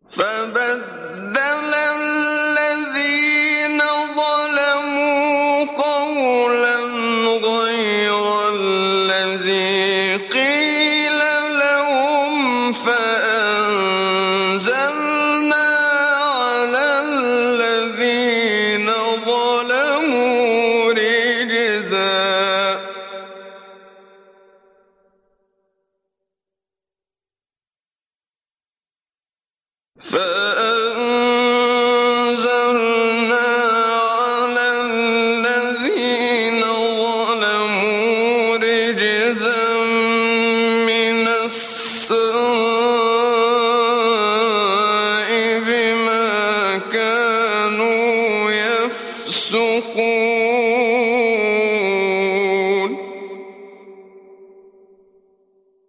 فبدل الذين ظلموا قولا غير الذي قيل لهم فأنزلنا على الذين ظلموا رجزا